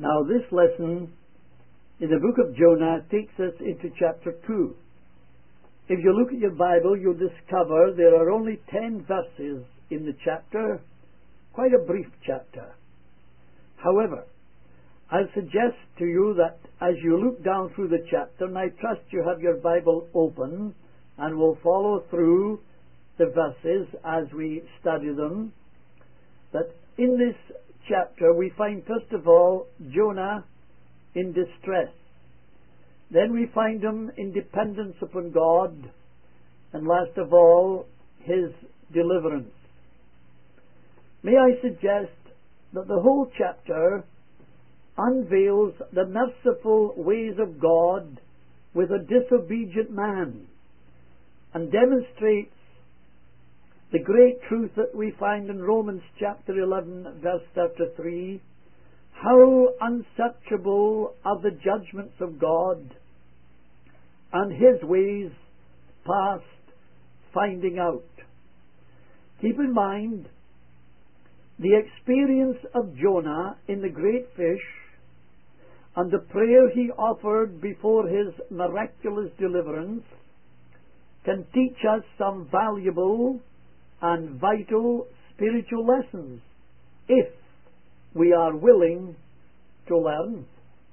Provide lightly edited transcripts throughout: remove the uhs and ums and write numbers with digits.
Now this lesson in the book of Jonah takes us into chapter 2. If you look at your Bible, you'll discover there are only 10 verses in the chapter, quite a brief chapter. However, I'll suggest to you that as you look down through the chapter, and I trust you have your Bible open and will follow through the verses as we study them, that in this chapter we find first of all Jonah in distress. Then we find him in dependence upon God, and last of all his deliverance. May I suggest that the whole chapter unveils the merciful ways of God with a disobedient man and demonstrates the great truth that we find in Romans chapter 11 verse 33, how unsearchable are the judgments of God, and his ways past finding out. Keep in mind the experience of Jonah in the great fish and the prayer he offered before his miraculous deliverance can teach us some valuable and vital spiritual lessons if we are willing to learn.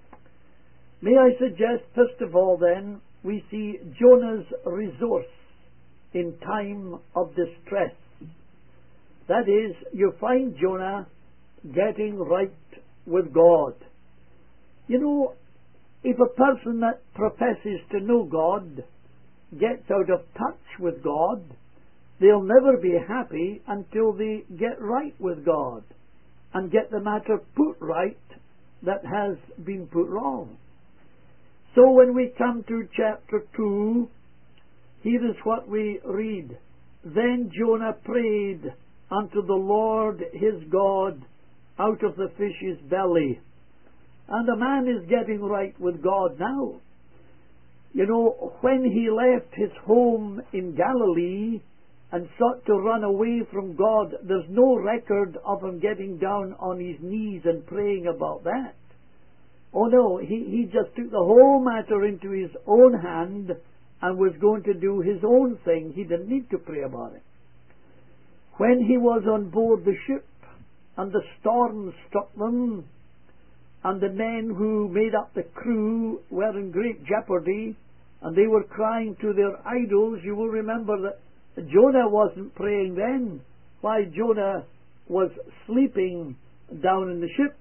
May I suggest first of all then we see Jonah's resource in time of distress. That is, you find Jonah getting right with God. You know, if a person that professes to know God gets out of touch with God, they'll never be happy until they get right with God and get the matter put right that has been put wrong. So when we come to chapter 2, here is what we read. Then Jonah prayed unto the Lord his God out of the fish's belly. And the man is getting right with God now. You know, when he left his home in Galilee and sought to run away from God, there's no record of him getting down on his knees and praying about that. Oh no, he just took the whole matter into his own hand and was going to do his own thing. He didn't need to pray about it. When he was on board the ship and the storm struck them and the men who made up the crew were in great jeopardy and they were crying to their idols, you will remember that Jonah wasn't praying then. Why, Jonah was sleeping down in the ship.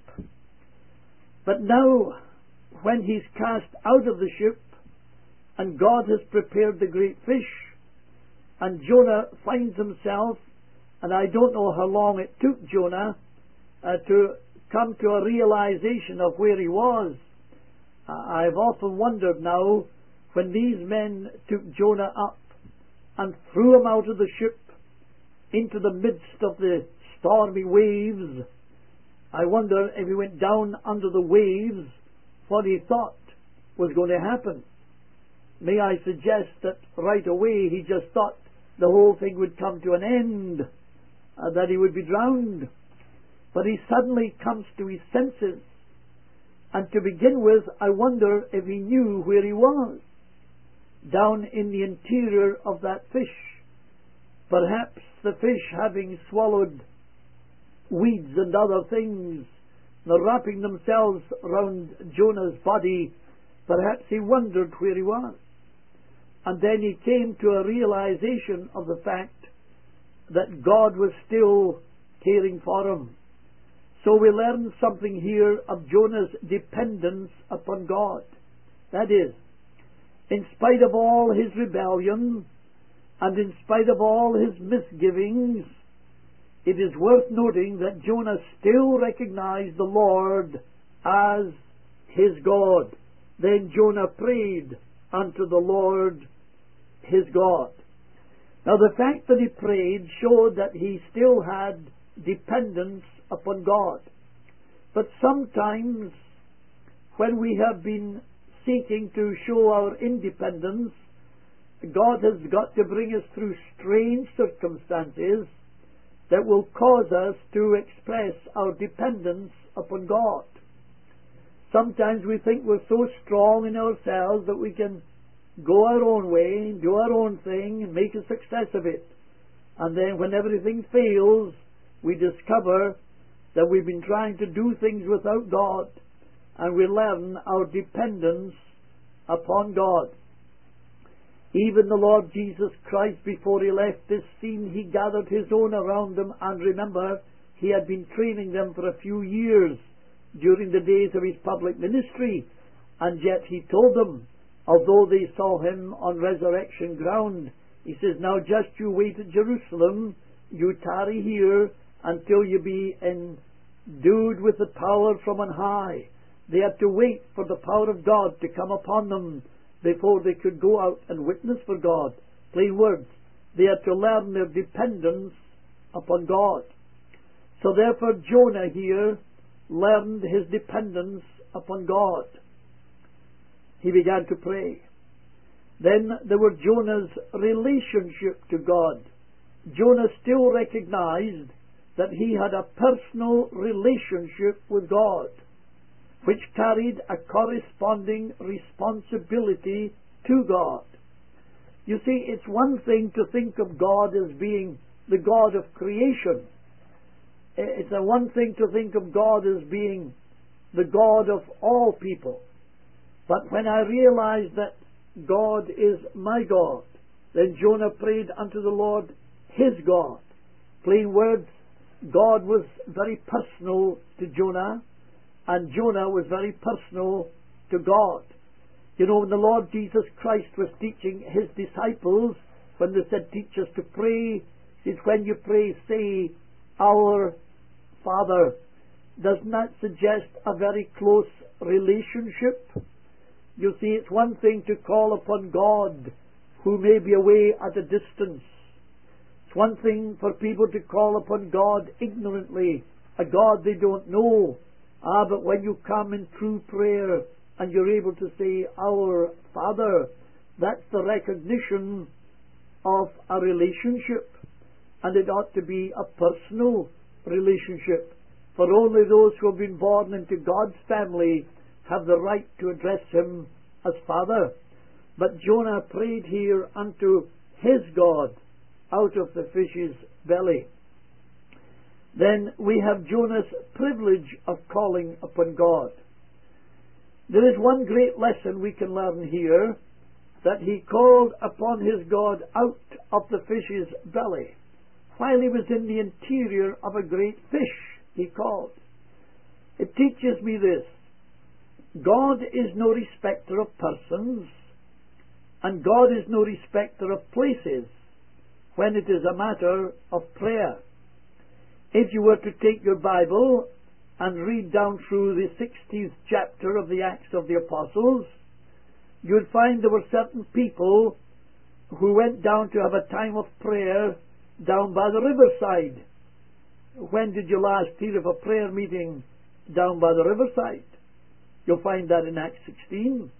But now, when he's cast out of the ship and God has prepared the great fish and Jonah finds himself, and I don't know how long it took Jonah to come to a realization of where he was. I've often wondered now, when these men took Jonah up and threw him out of the ship into the midst of the stormy waves, I wonder if he went down under the waves, what he thought was going to happen. May I suggest that right away he just thought the whole thing would come to an end, that he would be drowned. But he suddenly comes to his senses. And to begin with, I wonder if he knew where he was. Down in the interior of that fish. Perhaps the fish, having swallowed weeds and other things, wrapping themselves round Jonah's body, perhaps he wondered where he was. And then he came to a realization of the fact that God was still caring for him. So we learn something here of Jonah's dependence upon God. That is, in spite of all his rebellion and in spite of all his misgivings, it is worth noting that Jonah still recognized the Lord as his God. Then Jonah prayed unto the Lord his God. Now the fact that he prayed showed that he still had dependence upon God. But sometimes when we have been seeking to show our independence, God has got to bring us through strange circumstances that will cause us to express our dependence upon God. Sometimes we think we're so strong in ourselves that we can go our own way, do our own thing, and make a success of it. And then when everything fails, we discover that we've been trying to do things without God, and we learn our dependence upon God. Even the Lord Jesus Christ, before he left this scene, he gathered his own around him, and remember, he had been training them for a few years during the days of his public ministry, and yet he told them, although they saw him on resurrection ground, he says, now just you wait at Jerusalem, you tarry here until you be endued with the power from on high. They had to wait for the power of God to come upon them before they could go out and witness for God. Plain words, they had to learn their dependence upon God. So therefore Jonah here learned his dependence upon God. He began to pray. Then there were Jonah's relationship to God. Jonah still recognized that he had a personal relationship with God, which carried a corresponding responsibility to God. You see, it's one thing to think of God as being the God of creation. It's a one thing to think of God as being the God of all people. But when I realized that God is my God, then Jonah prayed unto the Lord his God. Plain words, God was very personal to Jonah, and Jonah was very personal to God. You know, when the Lord Jesus Christ was teaching his disciples, when they said, teach us to pray, he says, when you pray, say, our Father. Doesn't that suggest a very close relationship? You see, it's one thing to call upon God who may be away at a distance. It's one thing for people to call upon God ignorantly, a God they don't know. But when you come in true prayer and you're able to say, our Father, that's the recognition of a relationship. And it ought to be a personal relationship. For only those who have been born into God's family have the right to address him as Father. But Jonah prayed here unto his God out of the fish's belly. Then we have Jonah's privilege of calling upon God. There is one great lesson we can learn here, that he called upon his God out of the fish's belly. While he was in the interior of a great fish, he called. It teaches me this: God is no respecter of persons, and God is no respecter of places when it is a matter of prayer. If you were to take your Bible and read down through the 60th chapter of the Acts of the Apostles, you would find there were certain people who went down to have a time of prayer down by the riverside. When did you last hear of a prayer meeting down by the riverside? You'll find that in Acts 16.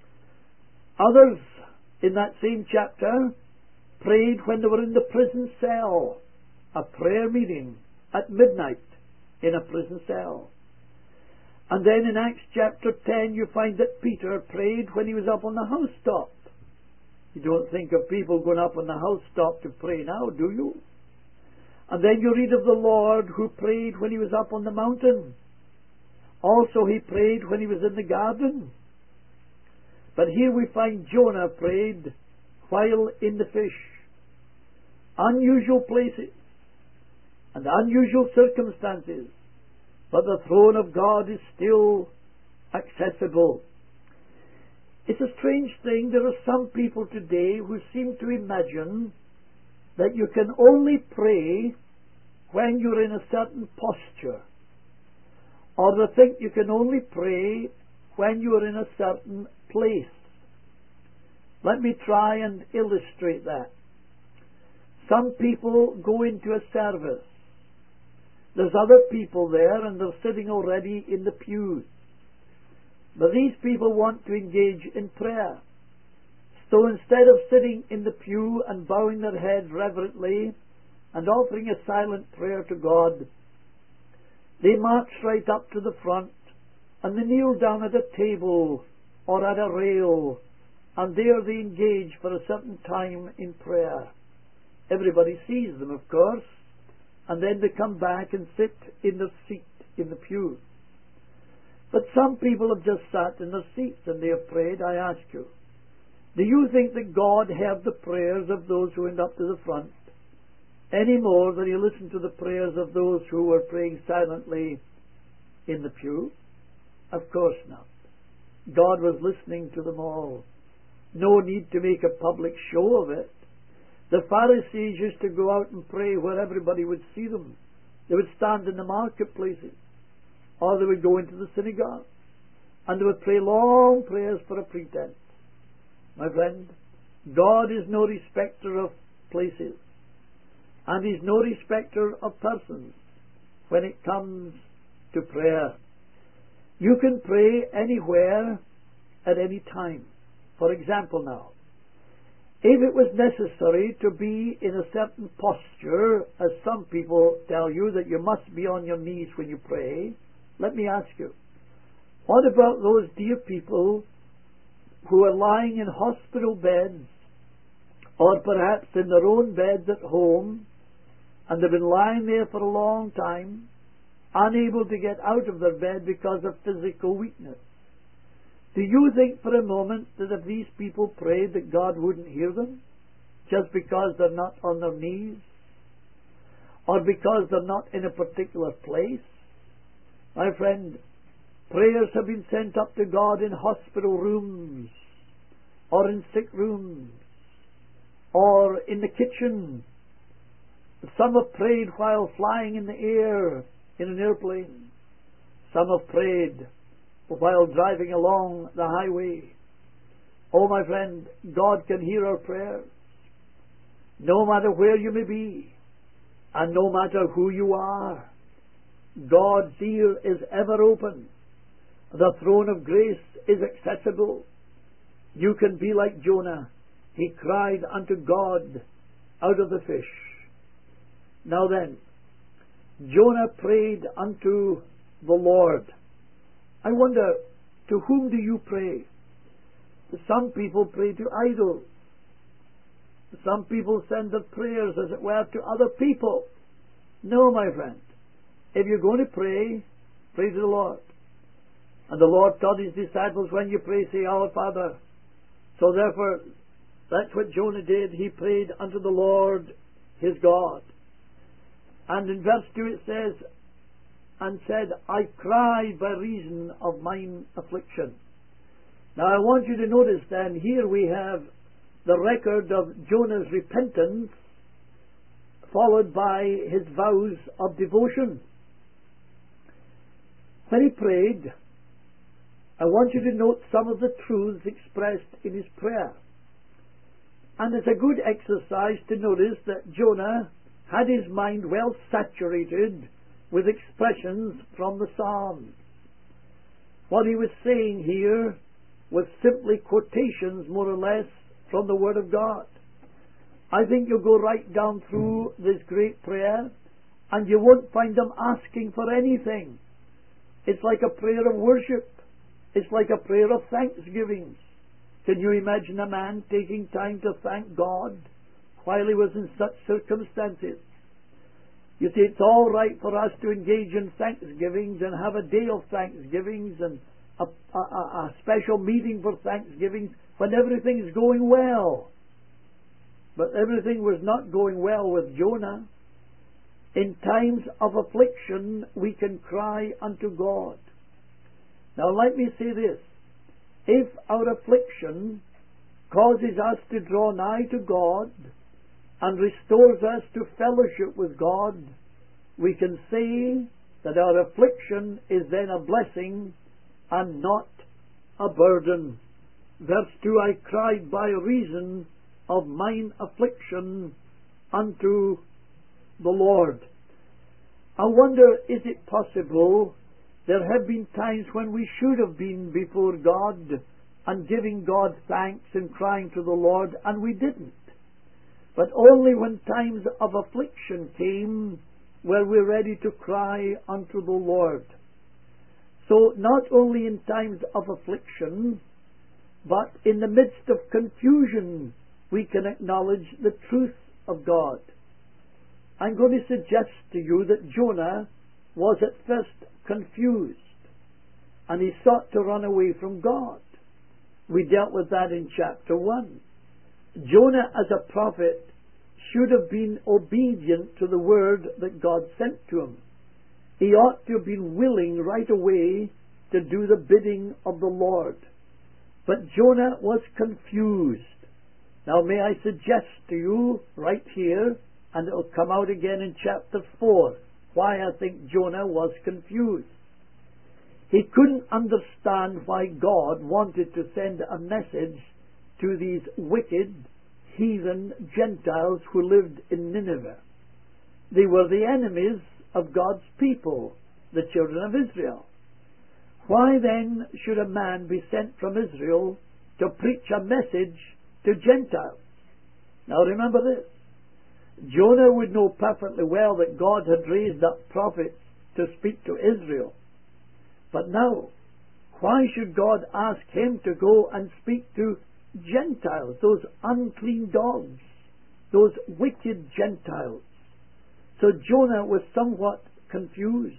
Others in that same chapter prayed when they were in the prison cell, a prayer meeting at midnight in a prison cell. And then in Acts chapter 10 you find that Peter prayed when he was up on the housetop. You don't think of people going up on the housetop to pray now, do you? And then you read of the Lord who prayed when he was up on the mountain. Also he prayed when he was in the garden. But here we find Jonah prayed while in the fish. Unusual places and unusual circumstances, but the throne of God is still accessible. It's a strange thing. There are some people today who seem to imagine that you can only pray when you're in a certain posture, or they think you can only pray when you're in a certain place. Let me try and illustrate that. Some people go into a service. There's other people there and they're sitting already in the pews. But these people want to engage in prayer. So instead of sitting in the pew and bowing their head reverently and offering a silent prayer to God, they march right up to the front and they kneel down at a table or at a rail, and there they engage for a certain time in prayer. Everybody sees them, of course, and then they come back and sit in their seat in the pew. But some people have just sat in their seats and they have prayed. I ask you, do you think that God heard the prayers of those who went up to the front any more than He listened to the prayers of those who were praying silently in the pew? Of course not. God was listening to them all. No need to make a public show of it. The Pharisees used to go out and pray where everybody would see them. They would stand in the marketplaces, or they would go into the synagogue, and they would pray long prayers for a pretense. My friend, God is no respecter of places, and He's no respecter of persons when it comes to prayer. You can pray anywhere at any time. For example now, if it was necessary to be in a certain posture, as some people tell you that you must be on your knees when you pray, let me ask you, what about those dear people who are lying in hospital beds, or perhaps in their own beds at home, and they've been lying there for a long time, unable to get out of their bed because of physical weakness? Do you think for a moment that if these people prayed that God wouldn't hear them just because they're not on their knees, or because they're not in a particular place? My friend, prayers have been sent up to God in hospital rooms, or in sick rooms, or in the kitchen. Some have prayed while flying in the air in an airplane. Some have prayed while driving along the highway. Oh, my friend, God can hear our prayers, no matter where you may be, and no matter who you are. God's ear is ever open. The throne of grace is accessible. You can be like Jonah. He cried unto God out of the fish. Now then, Jonah prayed unto the Lord. I wonder, to whom do you pray? Some people pray to idols. Some people send their prayers, as it were, to other people. No, my friend. If you're going to pray, pray to the Lord. And the Lord taught His disciples, when you pray, say, Our Father. So therefore, that's what Jonah did. He prayed unto the Lord his God. And in verse 2 it says, and said, I cried by reason of mine affliction. Now I want you to notice then, here we have the record of Jonah's repentance, followed by his vows of devotion. When he prayed, I want you to note some of the truths expressed in his prayer. And it's a good exercise to notice that Jonah had his mind well saturated with expressions from the Psalms. What he was saying here was simply quotations, more or less, from the Word of God. I think you'll go right down through this great prayer, and you won't find him asking for anything. It's like a prayer of worship. It's like a prayer of thanksgiving. Can you imagine a man taking time to thank God while he was in such circumstances? You see, it's all right for us to engage in thanksgivings and have a day of thanksgivings and a special meeting for thanksgivings when everything is going well. But everything was not going well with Jonah. In times of affliction, we can cry unto God. Now let me say this. If our affliction causes us to draw nigh to God and restores us to fellowship with God, we can say that our affliction is then a blessing and not a burden. Verse 2, I cried by reason of mine affliction unto the Lord. I wonder, is it possible there have been times when we should have been before God and giving God thanks and crying to the Lord, and we didn't? But only when times of affliction came were we ready to cry unto the Lord. So not only in times of affliction, but in the midst of confusion, we can acknowledge the truth of God. I'm going to suggest to you that Jonah was at first confused, and he sought to run away from God. We dealt with that in chapter 1. Jonah, as a prophet, should have been obedient to the word that God sent to him. He ought to have been willing right away to do the bidding of the Lord. But Jonah was confused. Now may I suggest to you right here, and it will come out again in chapter 4, why I think Jonah was confused. He couldn't understand why God wanted to send a message to these wicked, heathen Gentiles who lived in Nineveh. They were the enemies of God's people, the children of Israel. Why then should a man be sent from Israel to preach a message to Gentiles? Now remember this. Jonah would know perfectly well that God had raised up prophets to speak to Israel. But now, why should God ask him to go and speak to Gentiles, those unclean dogs, those wicked Gentiles? So Jonah was somewhat confused.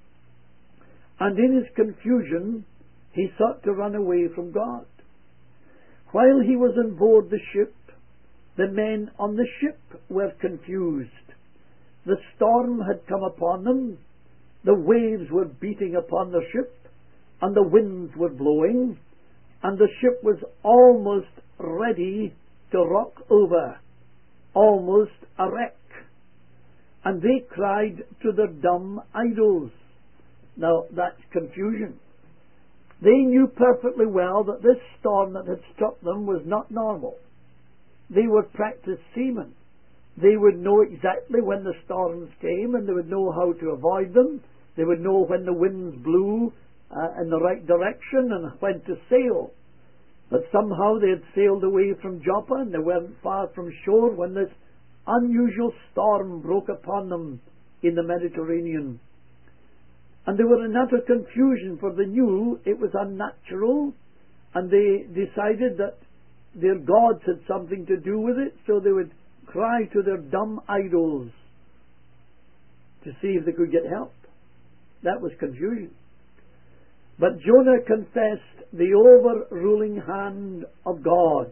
And in his confusion, he sought to run away from God. While he was on board the ship, the men on the ship were confused. The storm had come upon them, the waves were beating upon the ship, and the winds were blowing, and the ship was almost ready to rock over, almost a wreck. And they cried to their dumb idols. Now that's confusion. They knew perfectly well that this storm that had struck them was not normal. They were practiced seamen. They would know exactly when the storms came, and they would know how to avoid them. They would know when the winds blew in the right direction and when to sail. But somehow they had sailed away from Joppa, and they weren't far from shore when this unusual storm broke upon them in the Mediterranean. And they were in utter confusion, for they knew it was unnatural, and they decided that their gods had something to do with it, so they would cry to their dumb idols to see if they could get help. That was confusion. But Jonah confessed the overruling hand of God.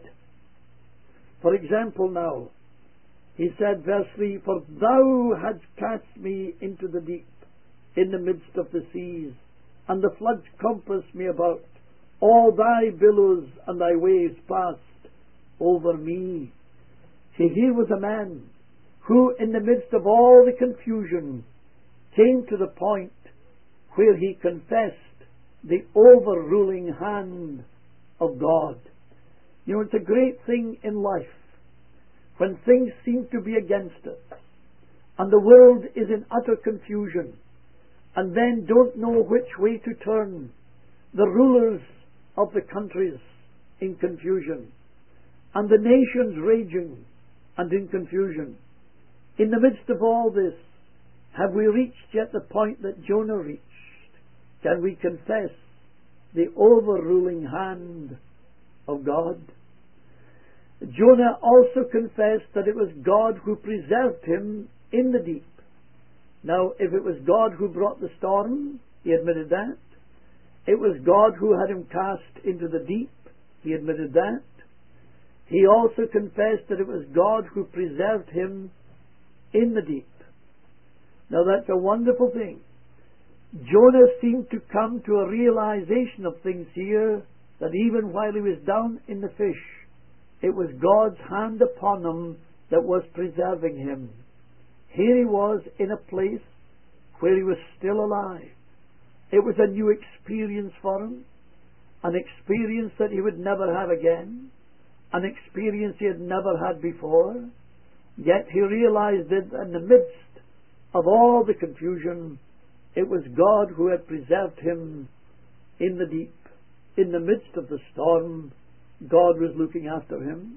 For example now, he said, verse 3, "For thou hadst cast me into the deep, in the midst of the seas, and the floods compassed me about. All thy billows and thy waves passed over me." See, here was a man who, in the midst of all the confusion, came to the point where he confessed the overruling hand of God. You know, it's a great thing in life when things seem to be against us, and the world is in utter confusion, and then don't know which way to turn. The rulers of the countries in confusion, and the nations raging and in confusion. In the midst of all this, have we reached yet the point that Jonah reached? Can we confess the overruling hand of God? Jonah also confessed that it was God who preserved him in the deep. Now, if it was God who brought the storm, he admitted that. It was God who had him cast into the deep, he admitted that. He also confessed that it was God who preserved him in the deep. Now that's a wonderful thing. Jonah seemed to come to a realization of things here, that even while he was down in the fish, it was God's hand upon him that was preserving him. Here he was in a place where he was still alive. It was a new experience for him, an experience that he would never have again, an experience he had never had before. Yet he realized that in the midst of all the confusion, it was God who had preserved him in the deep. In the midst of the storm, God was looking after him.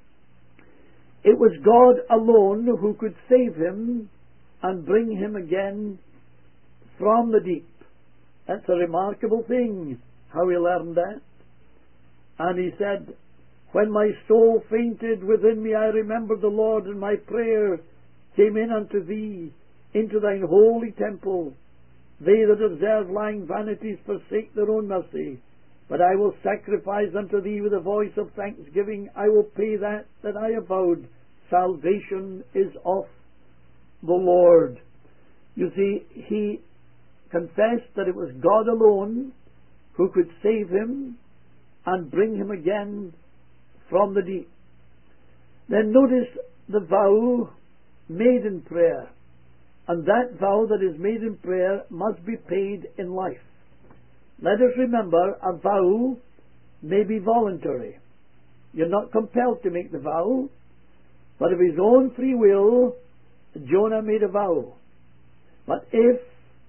It was God alone who could save him and bring him again from the deep. That's a remarkable thing, how he learned that. And he said, when my soul fainted within me, I remembered the Lord, and my prayer came in unto thee, into thine holy temple. They that observe lying vanities forsake their own mercy. But I will sacrifice unto thee with a voice of thanksgiving. I will pay that I have vowed. Salvation is of the Lord. You see, he confessed that it was God alone who could save him and bring him again from the deep. Then notice the vow made in prayer. And that vow that is made in prayer must be paid in life. Let us remember, a vow may be voluntary. You're not compelled to make the vow, but of his own free will, Jonah made a vow. But if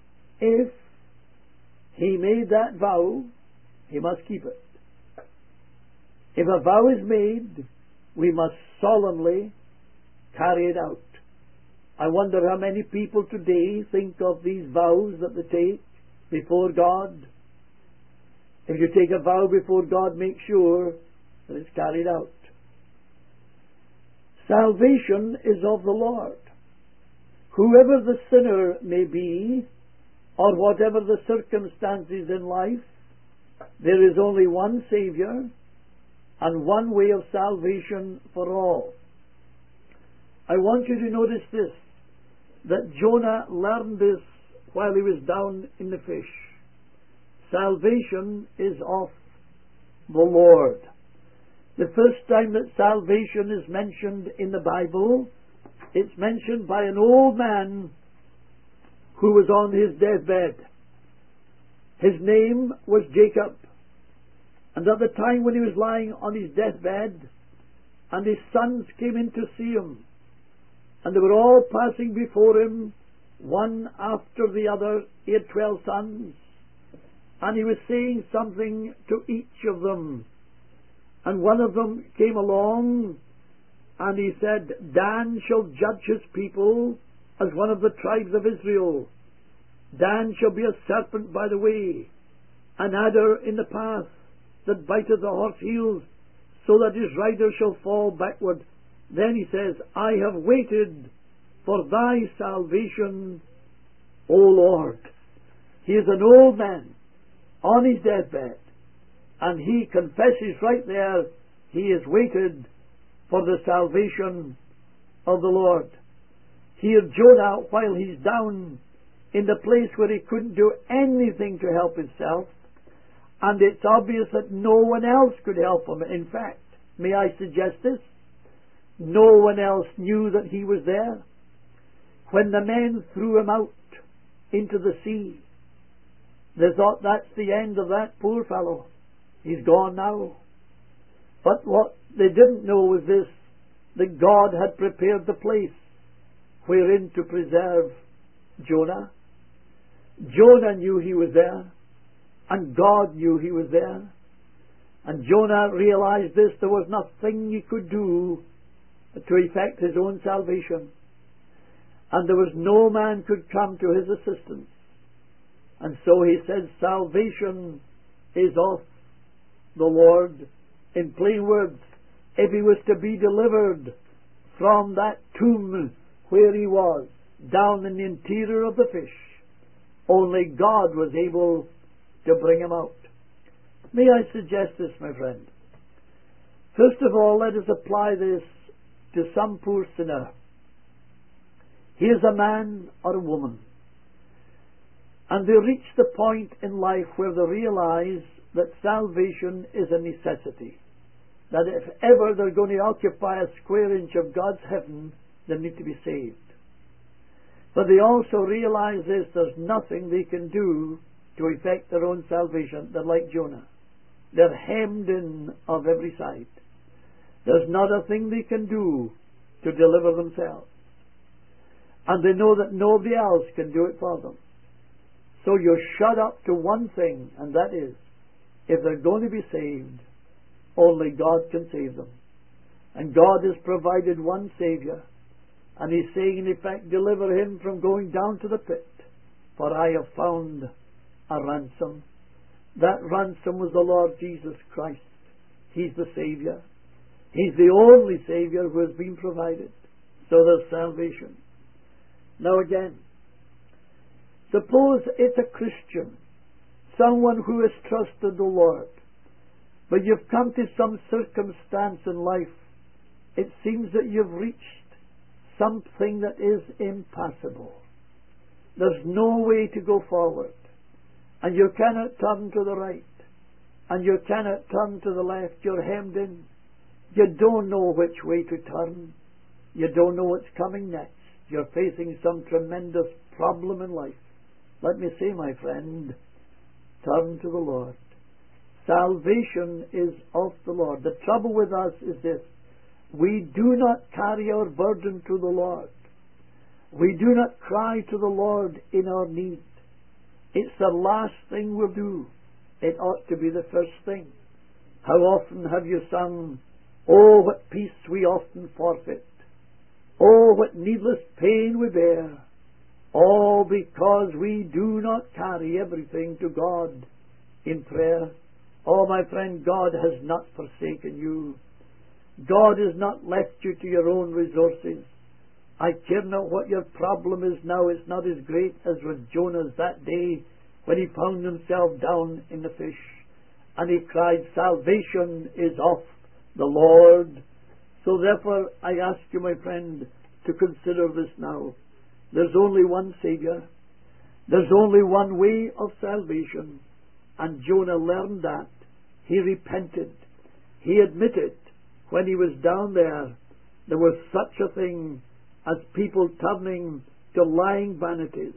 he made that vow, he must keep it. If a vow is made, we must solemnly carry it out. I wonder how many people today think of these vows that they take before God. If you take a vow before God, make sure that it's carried out. Salvation is of the Lord. Whoever the sinner may be, or whatever the circumstances in life, there is only one Saviour and one way of salvation for all. I want you to notice this, that Jonah learned this while he was down in the fish. Salvation is of the Lord. The first time that salvation is mentioned in the Bible, it's mentioned by an old man who was on his deathbed. His name was Jacob. And at the time when he was lying on his deathbed, and his sons came in to see him, and they were all passing before him, one after the other. He had 12 sons, and he was saying something to each of them. And one of them came along, and he said, Dan shall judge his people as one of the tribes of Israel. Dan shall be a serpent by the way, an adder in the path, that biteth the horse heels, so that his rider shall fall backward. Then he says, I have waited for thy salvation, O Lord. He is an old man on his deathbed, and he confesses right there he has waited for the salvation of the Lord. Here Jonah, while he's down in the place where he couldn't do anything to help himself, and it's obvious that no one else could help him. In fact, may I suggest this? No one else knew that he was there. When the men threw him out into the sea, they thought, that's the end of that poor fellow. He's gone now. But what they didn't know was this, that God had prepared the place wherein to preserve Jonah. Jonah knew he was there, and God knew he was there. And Jonah realized this, there was nothing he could do to effect his own salvation. And there was no man could come to his assistance. And so he said, salvation is of the Lord. In plain words, if he was to be delivered from that tomb where he was, down in the interior of the fish, only God was able to bring him out. May I suggest this, my friend? First of all, let us apply this to some poor sinner. Here's a man or a woman, and they reach the point in life where they realize that salvation is a necessity. That if ever they're going to occupy a square inch of God's heaven, they need to be saved. But they also realize this, there's nothing they can do to effect their own salvation. They're like Jonah. They're hemmed in of every side. There's not a thing they can do to deliver themselves. And they know that nobody else can do it for them. So you're shut up to one thing, and that is, if they're going to be saved, only God can save them. And God has provided one Saviour, and He's saying, in effect, deliver him from going down to the pit, for I have found a ransom. That ransom was the Lord Jesus Christ. He's the Savior. He's the only Savior who has been provided. So there's salvation. Now again, suppose it's a Christian, someone who has trusted the Lord, but you've come to some circumstance in life. It seems that you've reached something that is impassable. There's no way to go forward, and you cannot turn to the right, and you cannot turn to the left. You're hemmed in. You don't know which way to turn. You don't know what's coming next. You're facing some tremendous problem in life. Let me say, my friend, turn to the Lord. Salvation is of the Lord. The trouble with us is this: we do not carry our burden to the Lord. We do not cry to the Lord in our need. It's the last thing we'll do. It ought to be the first thing. How often have you sung, "Oh, what peace we often forfeit. Oh, what needless pain we bear. All because we do not carry everything to God in prayer." Oh, my friend, God has not forsaken you. God has not left you to your own resources. I care not what your problem is now. It's not as great as with Jonah that day when he found himself down in the fish. And he cried, "Salvation is of the Lord." So therefore, I ask you, my friend, to consider this now. There's only one Savior. There's only one way of salvation. And Jonah learned that. He repented. He admitted when he was down there was such a thing as people turning to lying vanities.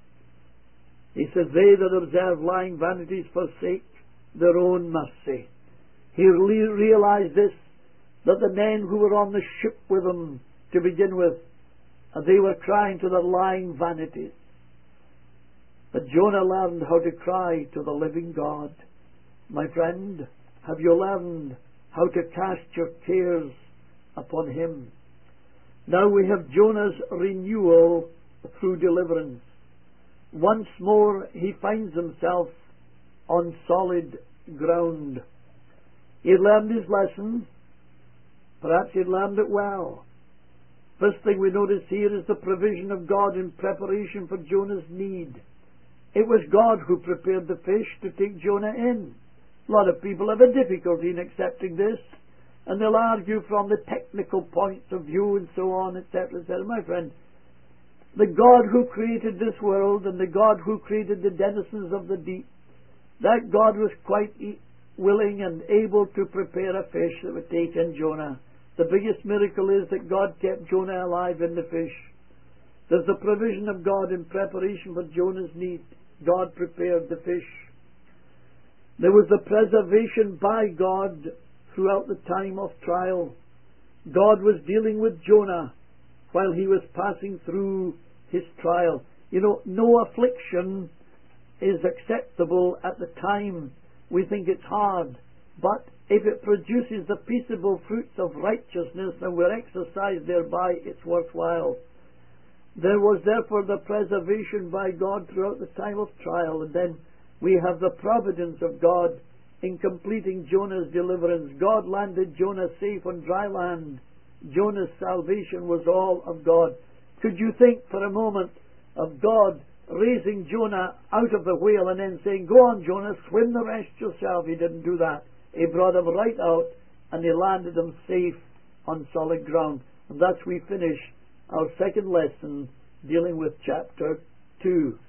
He said, "They that observe lying vanities forsake their own mercy." He realized this, that the men who were on the ship with him to begin with, they were crying to their lying vanities. But Jonah learned how to cry to the living God. My friend, have you learned how to cast your cares upon Him? Now we have Jonah's renewal through deliverance. Once more he finds himself on solid ground. He had learned his lesson. Perhaps he had learned it well. First thing we notice here is the provision of God in preparation for Jonah's need. It was God who prepared the fish to take Jonah in. A lot of people have a difficulty in accepting this, and they'll argue from the technical points of view and so on, etc., etc. My friend, the God who created this world and the God who created the denizens of the deep, that God was quite willing and able to prepare a fish that would take in Jonah. The biggest miracle is that God kept Jonah alive in the fish. There's the provision of God in preparation for Jonah's need. God prepared the fish. There was the preservation by God throughout the time of trial. God was dealing with Jonah while he was passing through his trial. You know, no affliction is acceptable at the time we think it's hard, but if it produces the peaceable fruits of righteousness and we're exercised thereby, it's worthwhile. There was therefore the preservation by God throughout the time of trial, and then we have the providence of God in completing Jonah's deliverance. God landed Jonah safe on dry land. Jonah's salvation was all of God. Could you think for a moment of God raising Jonah out of the whale and then saying, "Go on, Jonah, swim the rest yourself"? He didn't do that. He brought him right out and he landed him safe on solid ground. And thus we finish our second lesson dealing with chapter 2.